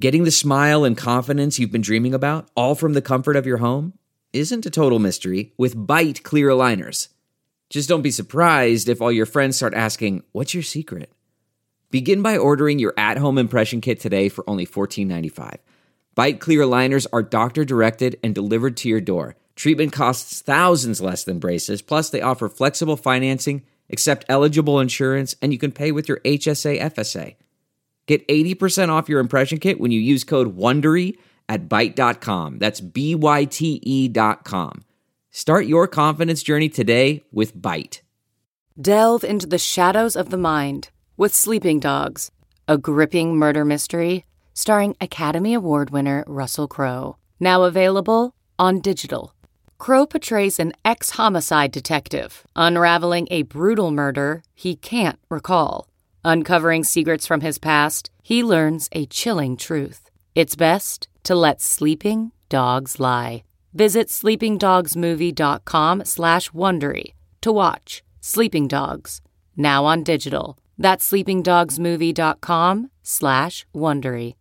Getting the smile and confidence you've been dreaming about, all from the comfort of your home, isn't a total mystery with Byte clear aligners. Just don't be surprised if all your friends start asking, "What's your secret?" Begin by ordering your at-home impression kit today for only $14.95. Byte clear aligners are doctor-directed and delivered to your door. Treatment costs thousands less than braces, plus they offer flexible financing, accept eligible insurance, and you can pay with your HSA FSA. Get 80% off your impression kit when you use code WONDERY at Byte.com. That's BYTE.com. Start your confidence journey today with Byte. Delve into the shadows of the mind with Sleeping Dogs, a gripping murder mystery starring Academy Award winner Russell Crowe. Now available on digital. Crowe portrays an ex-homicide detective unraveling a brutal murder he can't recall. Uncovering secrets from his past, he learns a chilling truth. It's best to let sleeping dogs lie. Visit sleepingdogsmovie.com/Wondery to watch Sleeping Dogs, now on digital. That's sleepingdogsmovie.com/Wondery.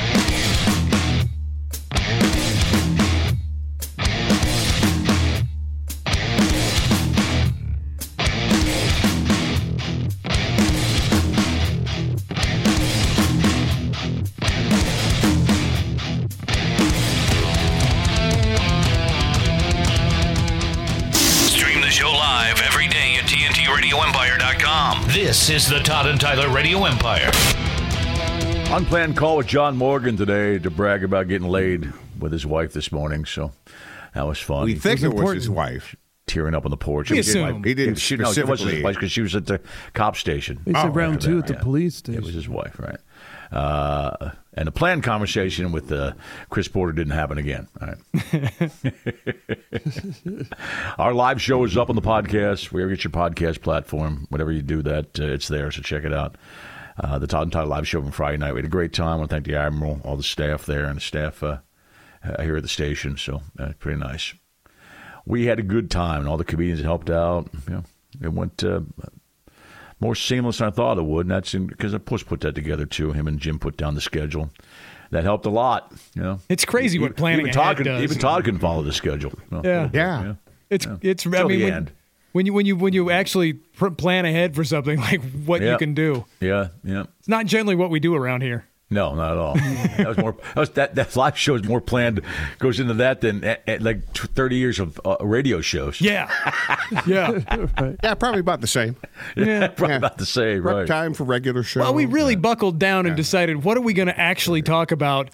TNTRadioEmpire.com. This is the Todd and Tyler Radio Empire. Unplanned call with John Morgan today to brag about getting laid with his wife this morning, so that was fun. We think it was his wife. Tearing up on the porch. He didn't specifically. It wasn't his wife because she was at the cop station. He said round two at the police station. It was his wife, right? And a planned conversation with Chris Porter didn't happen again. All right. Our live show is up on the podcast. Wherever you get your podcast platform, whatever you do that, it's there, so check it out. The Todd and Tyler live show on Friday night. We had a great time. I want to thank the Admiral, all the staff there, and the staff here at the station, so pretty nice. We had a good time, and all the comedians helped out. You know, it went more seamless than I thought it would, and that's because Puss put that together too. Him and Jim put down the schedule. That helped a lot. You know, it's crazy what planning ahead does. Even Todd can follow the schedule. Yeah. It's. I mean, when you actually plan ahead for something, like what you can do. Yeah. It's not generally what we do around here. No, not at all. That live show is more planned, goes into that than like 30 years of radio shows. Yeah. Yeah, probably about the same. About the same, right. Time for regular show. Well, we really buckled down and decided, what are we going to actually talk about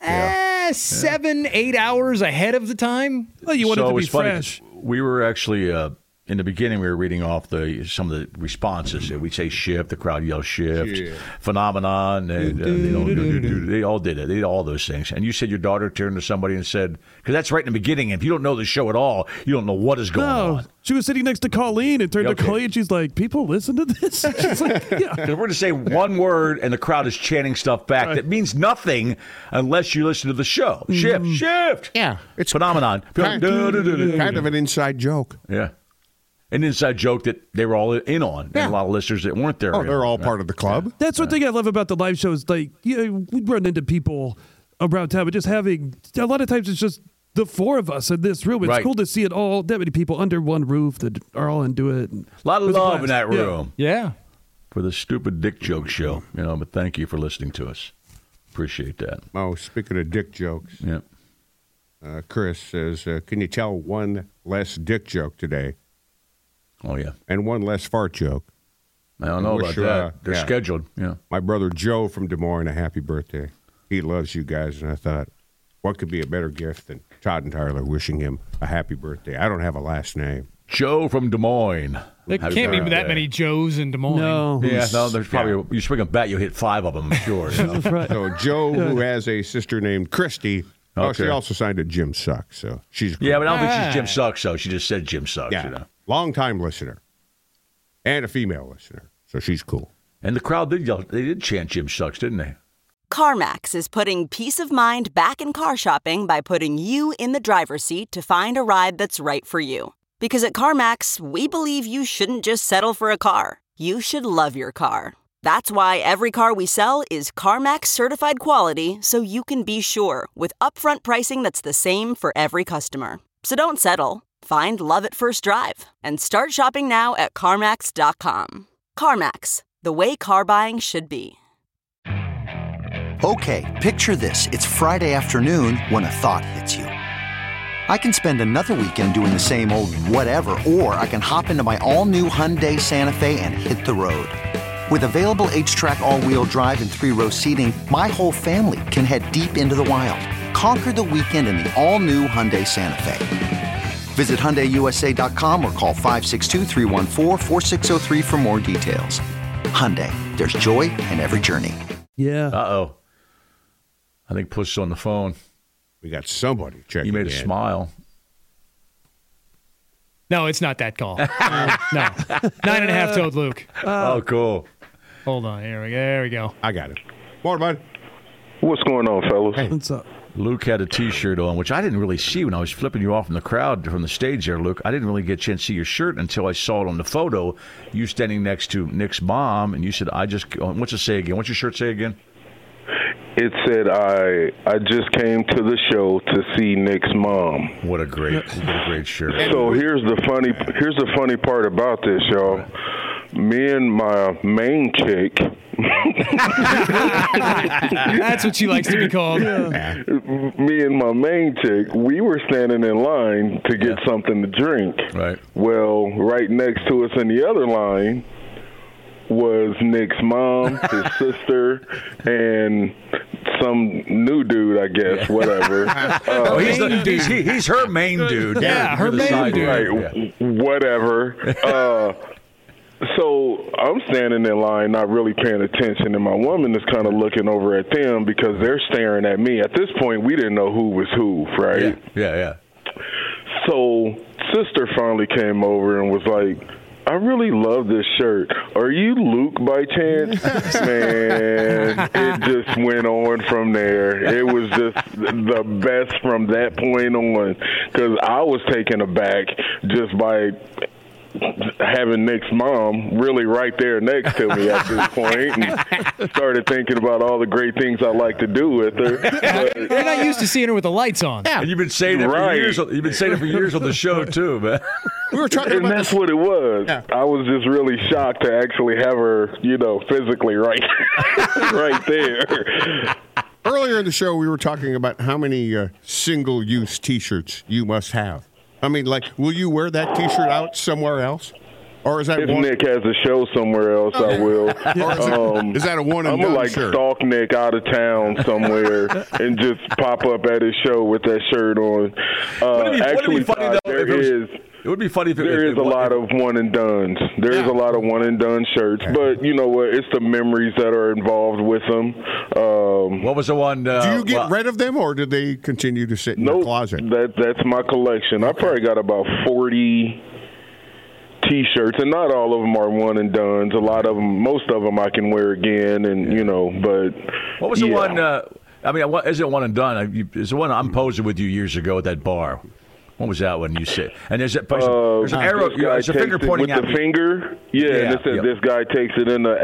7-8 hours ahead of the time? Well, you want it to be fresh. We were actually... in the beginning, we were reading off some of the responses. We say shift, the crowd yells shift, phenomenon, and they all did it. They did all those things. And you said your daughter turned to somebody and said, because that's right in the beginning, if you don't know the show at all, you don't know what is going on. She was sitting next to Colleen and turned to Colleen, and she's like, people listen to this? She's like, yeah. Because we're going to say one word, and the crowd is chanting stuff back that means nothing unless you listen to the show. Shift. Yeah. It's phenomenon. Kind of an inside joke. Yeah. An inside joke that they were all in on. And a lot of listeners that weren't there. Oh, they're all part of the club. That's one thing I love about the live shows. Like, we'd run into people around town, but just having, a lot of times it's just the four of us in this room. It's cool to see it all, that many people under one roof that are all into it. A lot of love in that room. Yeah. For the stupid dick joke show. But thank you for listening to us. Appreciate that. Oh, speaking of dick jokes. Yeah. Chris says, can you tell one less dick joke today? Oh, yeah. And one less fart joke. I don't know about that. They're scheduled. Yeah. My brother Joe from Des Moines, a happy birthday. He loves you guys, and I thought, what could be a better gift than Todd and Tyler wishing him a happy birthday? I don't have a last name. Joe from Des Moines. There can't be that many Joes in Des Moines. No. Yeah, no, there's probably, you swing a bat, you'll hit 5 of them, I'm sure. That's right. So Joe, who has a sister named Christy, she also signed a Jim Sucks, so she's cool. Yeah, but I don't think she's Jim Sucks, so she just said Jim Sucks. Yeah. Long-time listener. And a female listener, so she's cool. And the crowd did yell. They did chant Jim Sucks, didn't they? CarMax is putting peace of mind back in car shopping by putting you in the driver's seat to find a ride that's right for you. Because at CarMax, we believe you shouldn't just settle for a car. You should love your car. That's why every car we sell is CarMax certified quality, so you can be sure with upfront pricing that's the same for every customer. So don't settle. Find love at first drive and start shopping now at CarMax.com. CarMax, the way car buying should be. Okay, picture this. It's Friday afternoon when a thought hits you. I can spend another weekend doing the same old whatever, or I can hop into my all-new Hyundai Santa Fe and hit the road. With available H-Track all-wheel drive and 3-row seating, my whole family can head deep into the wild. Conquer the weekend in the all-new Hyundai Santa Fe. Visit HyundaiUSA.com or call 562-314-4603 for more details. Hyundai, there's joy in every journey. Yeah. Uh-oh. I think Puss is on the phone. We got somebody checking. You made a smile. No, it's not that call. No. 9.5 toed Luke. Oh, cool. Hold on. There we go. I got it. Morning, bud. What's going on, fellas? Hey. What's up? Luke had a T-shirt on, which I didn't really see when I was flipping you off in the crowd from the stage there, Luke. I didn't really get a chance to see your shirt until I saw it on the photo. You standing next to Nick's mom, and you said, what's it say again? What's your shirt say again? It said, I just came to the show to see Nick's mom. What a great shirt. So here's the funny part about this, y'all. Me and my main chick. That's what she likes to be called. Yeah. Me and my main chick, we were standing in line to get something to drink. Right. Well, right next to us in the other line was Nick's mom, his sister, and some new dude, I guess, whatever. He's her main dude. Yeah, her main dude. Right, whatever. So I'm standing in line, not really paying attention, and my woman is kind of looking over at them because they're staring at me. At this point, we didn't know who was who, right? Yeah. So sister finally came over and was like, I really love this shirt. Are you Luke by chance? Man, it just went on from there. It was just the best from that point on because I was taken aback just by having Nick's mom really right there next to me at this point, and started thinking about all the great things I like to do with her. You're not used to seeing her with the lights on. Yeah. And you've been saying it for years. You've been saying it for years on the show too, man. We were talking about this. What it was. Yeah. I was just really shocked to actually have her, physically right there. Earlier in the show, we were talking about how many single-use T-shirts you must have. I mean, will you wear that T-shirt out somewhere else? Or is that if Nick has a show somewhere else, I will. Is that a one and done shirt? I'm stalk Nick out of town somewhere and just pop up at his show with that shirt on. It would be funny if there is a lot of one and dones. There is a lot of one and done shirts, but you know what? It's the memories that are involved with them. What was the one? Do you get rid of them, or do they continue to sit in your closet? That's my collection. I probably got about 40 T-shirts, and not all of them are one and dones. A lot of them, most of them, I can wear again, and but what was the one? Is it one and done? Is the one I'm posing with you years ago at that bar? What was that one you said? And there's an arrow. There's a finger pointing at me. With the finger? Yeah, and it says this guy takes it in the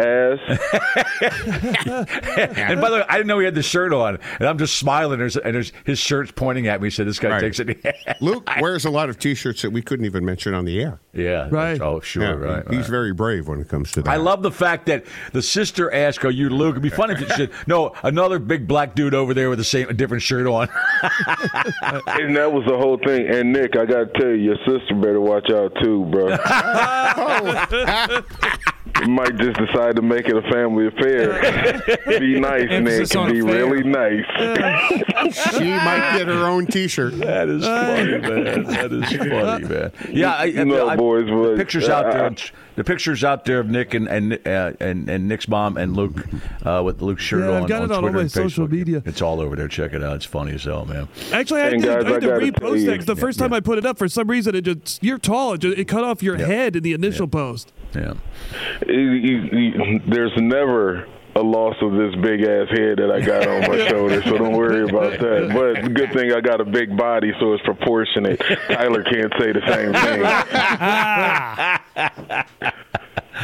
ass. And by the way, I didn't know he had the shirt on. And I'm just smiling. And there's his shirt's pointing at me. He said, this guy takes it in the ass. Luke wears a lot of T-shirts that we couldn't even mention on the air. Yeah. Right. Oh, sure. Right. He's very brave when it comes to that. I love the fact that the sister asked, are you Luke? It'd be funny if you said, no, another big black dude over there with a different shirt on. And that was the whole thing. And Nick, I got to tell you, your sister better watch out too, bro. You might just decide to make it a family affair. Be nice, Nick. Be really nice. She might get her own T-shirt. That is funny, man. That is funny, man. Yeah, boys. The pictures out there. The pictures out there of Nick and Nick's mom and Luke with Luke's shirt on. I've got it on all my social media. It's all over there. Check it out. It's funny as hell, man. Actually, I had to repost that because the first time I put it up, for some reason, you're tall. It cut off your head in the initial post. Yeah. There's never a loss of this big ass head that I got on my shoulder, so don't worry about that. But the good thing I got a big body, so it's proportionate. Tyler can't say the same thing.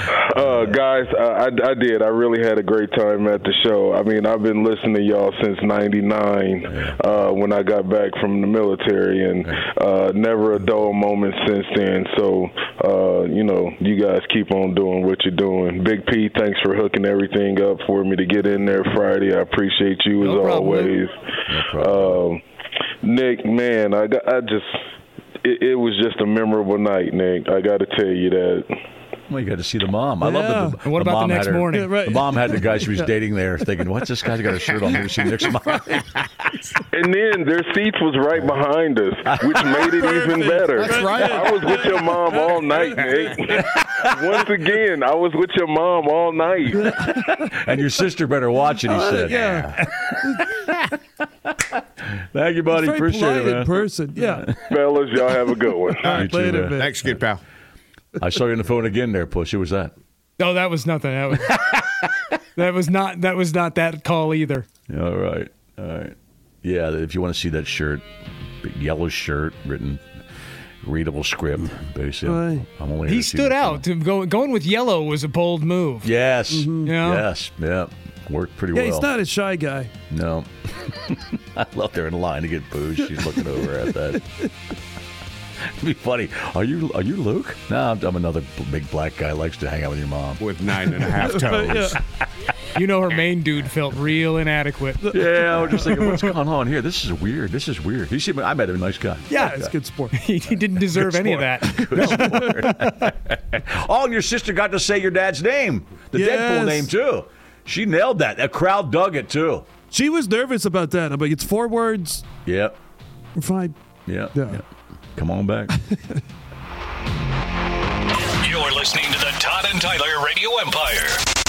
Guys, I did. I really had a great time at the show. I mean, I've been listening to y'all since '99 when I got back from the military, and never a dull moment since then. So, you guys keep on doing what you're doing. Big P, thanks for hooking everything up for me to get in there Friday. I appreciate you as always. No problem. Nick, man, it was just a memorable night, Nick. I got to tell you that. Well, you got to see the mom. I love that. What about the next morning? Yeah, right. The mom had the guy she was dating there thinking, what's this guy's got a shirt on? Never seen Nick's mom. And then their seats was right behind us, which made it even better. That's right. I was with your mom all night, Nick. Once again, I was with your mom all night. And your sister better watch it, he said. Yeah. Thank you, buddy. Very Appreciate polite it, man. in person. Yeah. Fellas, y'all have a good one. All right, too, later, man. man. Thanks, good pal. I saw you on the phone again there, Puss. Who was that? No, that was nothing. That was not that call either. All right. Yeah, if you want to see that shirt, big yellow shirt, written readable script, basically. Right. I'm only He stood out. Going with yellow was a bold move. Yes. You know? Yes. Yeah. Worked pretty Yeah, well. he's not a shy guy. No. I love they're in line to get booze. She's looking over at that. It'd be funny. Are you Luke? No, I'm another big black guy. Likes to hang out with your mom. With 9.5 toes. You know, her main dude felt real inadequate. Yeah, I was just thinking, what's going on here? This is weird. You see, I met him, a nice guy. Yeah, It's good sport. he didn't deserve any of that. Oh, and your sister got to say your dad's name, the Yes. Deadpool name too. She nailed that. A crowd dug it too. She was nervous about that. I'm like, it's 4 words. Yep. We're fine. Yep. Yeah. Yep. Come on back. You're listening to the Todd and Tyler Radio Empire.